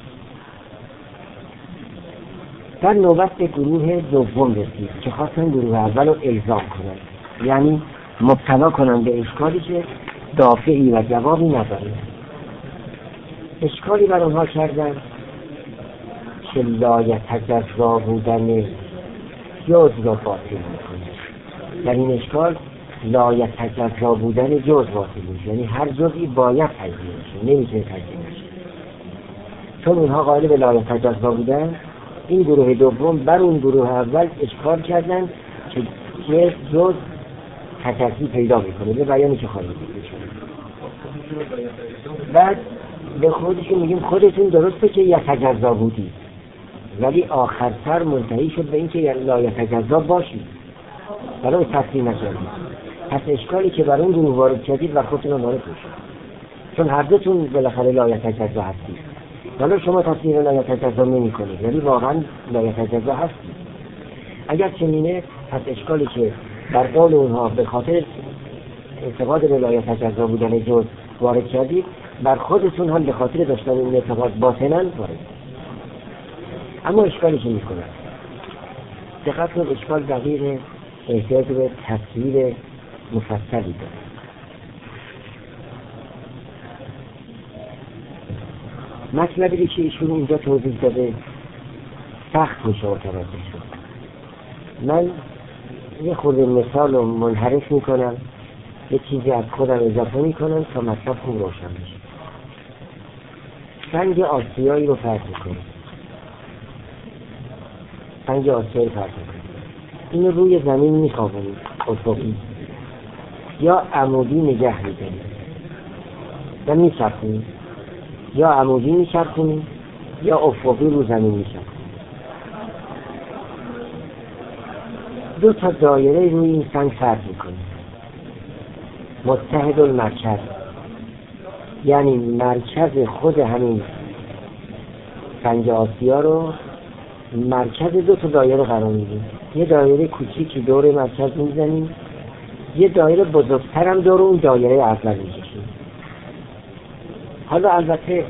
در نوبت به گروه دوم رسید که خواستن گروه اول رو الزام کنن، یعنی مبتلا کنن به اشکالی که دافعی و جوابی نداره. اشکالی بر اونها کردن که لایتجزا بودن جز را باطل میکنه. در این اشکال لایتجزا بودن جز باطل میشه، یعنی هر جزئی باید تجزیه میشه، نمیتونه تجزیه میشه. چون اونها قائل به لایتجزا بودن، این گروه دوم بر اون گروه اول اشکال کردن که یه جز تجزیه پیدا میکنه، به بیانی که خواهید میشه. بعد به خودشون میگیم خودتون درسته که یتجزا بودی، ولی آخرتر منتهی شد به این که لایتجزا باشید، برای تسلیم نشدید. پس اشکالی که بر اون گروه وارد کردید و خودتون رو وارد میشید، چون هر دوتون بالاخره لایتجزا هستید. ولی شما تصویر لایتجزا نمی کنید، ولی واقعا لایتجزا هستید. اگر چنینه، پس اشکالی که بر قول اونها به خاطر اعتقاد به لایتجزا بودن جز وارد کردید، بر خودتون هم به خاطر داشتن این اعتقاد باطناً وارد. اما اشکالی که میکنن، دقت کنید، اشکال دقیق احتیاج به تصویر مفصلی داره. مطلبی که ایشون اینجا توضیح داده سخت میشه متوجه شد. من یه خورده مثال رو منحرف میکنم، یه چیزی از خودم اضافه میکنم تا مطلب خوب روشن میشه. سنگ آسیایی رو فرض میکنم، سنگ آسیایی فرض میکنم، اینو روی زمین میخوابونیم افقی یا عمودی نگه میداریم و میچرخونیم، یا عمودی میچرخونیم یا افقی رو زمین میچرخونیم. دو تا دایره روی این سنگ فرض میکنیم، متحد المرکز، یعنی مرکز خود همین سنگ آسیا رو مرکز دو تا دایره قرار میدیم. یه دایره کوچیکی دور مرکز میزنیم، یه دایره بزرگتر هم دور اون دایره اول میکشیم. حالا البته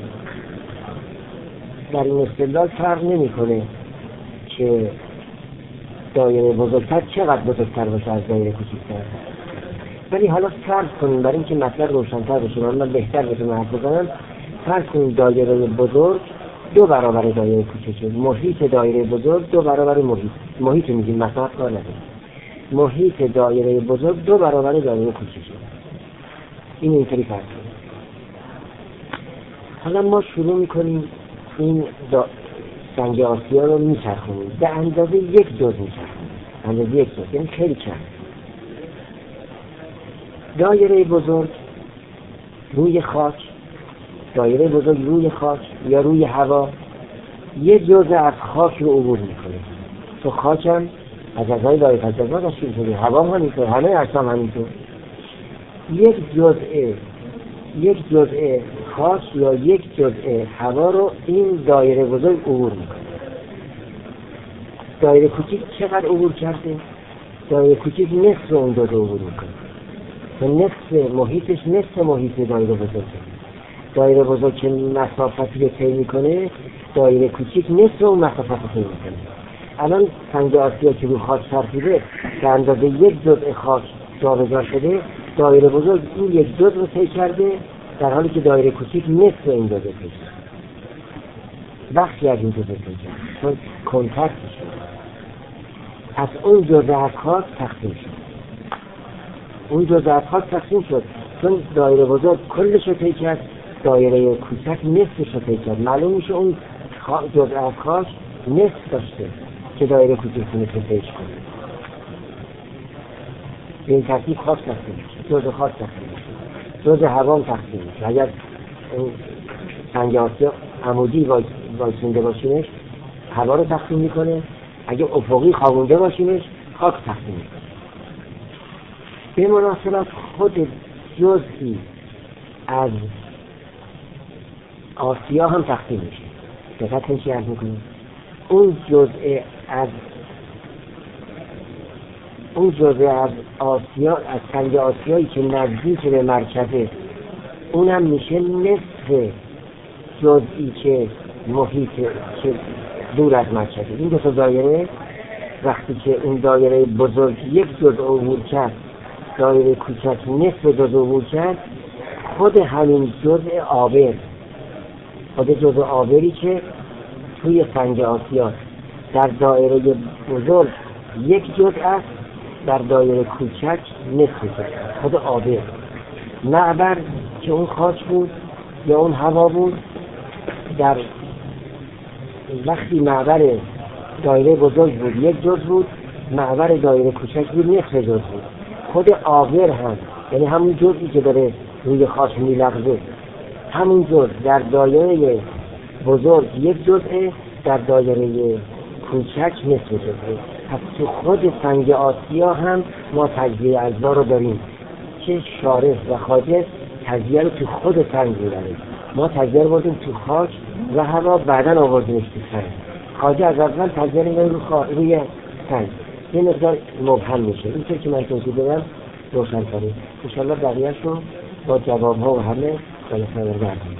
در این استدلال فرق نمیکنه که دایره بزرگتر چقدر بزرگتر باشه از دایره کوچکتر، ولی حالا فرض کنیم برای اینکه مطلب روشن‌تر بشه، من بهتر بتونم حرف بزنم، فرض کنیم دایره بزرگ دو برابر دایره کوچکه، محیط دایره بزرگ دو برابر محیط محیط میگیم مثلا کار نداره، محیط دایره بزرگ دو برابر دایره کوچکه. این اینطوری فرض کنیم. حالا ما شروع میکنیم این دا... سنگ آسیا رو میچرخونیم به اندازه یک جز میچرخونیم، اندازه یک جز، یعنی خیلی چند. دایره بزرگ روی خاک، دایره بزرگ روی خاک یا روی هوا یه جزء از خاک رو عبور میکنه. تو خاک هم از اجزای لایتجزا تشکیل شده، هوا هم همینطور، همه اجسام همینطور. یک جزء یک جزء خاک یا یک جزء هوا رو این دایره بزرگ عبور میکنه. دایره کوچیک چقدر عبور کرده؟ دایره کوچیک نصف اون جزء عبور میکنه، و نصف محیطش نصف محیط دایره بزرگه. دایره بزرگ که مسافتی رو طی میکنه، دایره کوچیک نصف اون مسافت رو طی میکنه. الان سنگ آسیا که رو خاک چرخیده که اندازه یک جزء خاک جابجا شده، دایره بزرگ این یک جزء رو طی کرده، در حالی که دایره کوچیک نصف این جزء طی کرده، بخشی از این جزء طی کرده، چون کنترکت شده. پس اون جزء از خاک تقسیم شد، اون جزء از خاک تقسیم شد، چون دایره بزرگ کلش رو طی کرد، دایره کوچک نصفش رو طی کرد. معلوم میشه اون جزء از خاک نصف داشته که دایره کوچک نصف طی کنه. به این ترتیب خاک تقسیم میشه، جزء خاک تقسیم میشه، جزء هوا تقسیم میشه. اگر این سنگ آسیا عمودی وایسونده باشیمش هوا رو تقسیم میکنه، اگه افقی خوابونده باشیمش خاک تقسیم میکنه. به مناسبت خود جزئی از آسیا هم تقسیم میشه. دقت چی عرض میکنیم؟ اون جزء از اون جزء از آسیا، از سنگ آسیایی که نزدیک به مرکزه، اونم میشه نصف جزئی که محیط که دور از مرکزه. این دو تا دایره وقتی که اون دایره بزرگ یک جزء عبور کرد، دایره کوچک نصف جزء عبور کرد، خود همین جزء آبر، خود جزء آبری که توی سنگ آسیا در دایره بزرگ یک جزء است، در دایره کوچک نصف جزء، خود آبر. معبر که اون خاک بود یا اون هوا بود، در وقتی معبر دایره بزرگ بود یک جزء بود، معبر دایره کوچک بود نصف جزء بود. خود آبر هم یعنی همون جزئی که داره روی خاک میلغزه، همون جزء در دایره بزرگ یک جزء، در دایره کوچک نصف جزء. پس تو خود سنگ آسیا هم ما تجزیه اجزا رو داریم که شارح و خواجه تجزیه رو تو خود سنگ می‌بریم. ما تجزیه رو بردیم تو خاک و هوا، بعداً آوردیمش تو سنگ. خواجه از اول تجزیه رو می‌بره رو روی سنگ. یه مقدار مبهم میشه. اینطور که من توضیح دادم روشن کنیم. ان شاءالله بقیه‌اش رو با جواب‌ها و همه بالاخره بردیم.